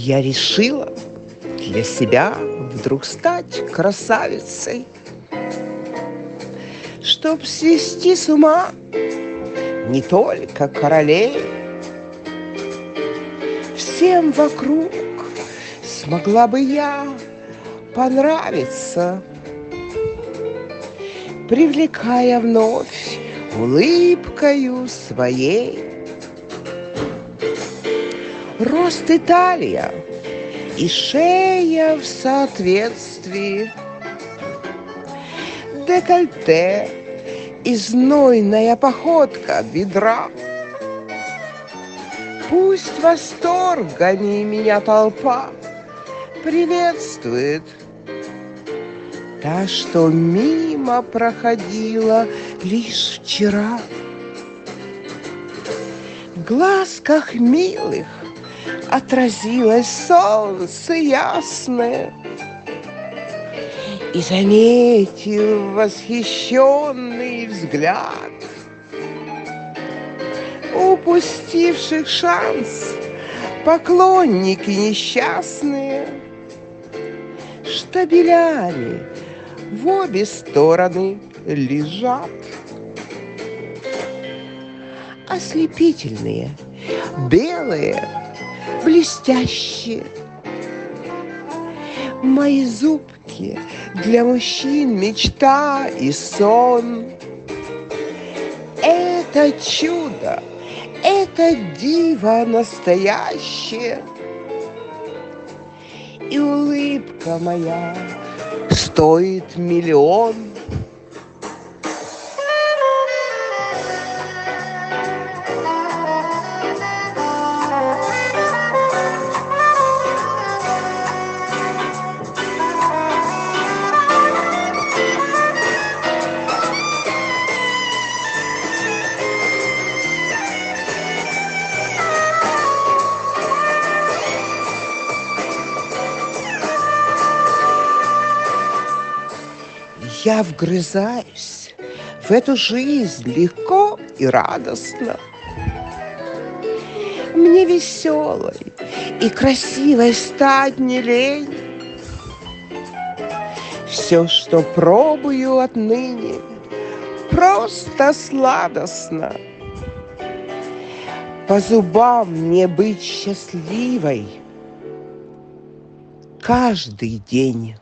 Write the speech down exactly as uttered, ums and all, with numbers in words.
Я решила для себя вдруг стать красавицей, чтоб свести с ума не только королей. Всем вокруг смогла бы я понравиться, привлекая вновь улыбкою своей. Рост и талия, и шея в соответствии, декольте и знойная походка бедра. Пусть восторгами меня толпа приветствует, та, что мимо проходила лишь вчера. В глазках милых отразилось солнце ясное, и заметил восхищенный взгляд упустивших шанс поклонники несчастные штабелями в обе стороны лежат. Ослепительные, белые, блестящие. Мои зубки для мужчин мечта и сон. Это чудо, это диво настоящее. И улыбка моя стоит миллион. Я вгрызаюсь в эту жизнь легко и радостно. Мне веселой и красивой стать не лень. Все, что пробую отныне, просто сладостно. По зубам мне быть счастливой каждый день.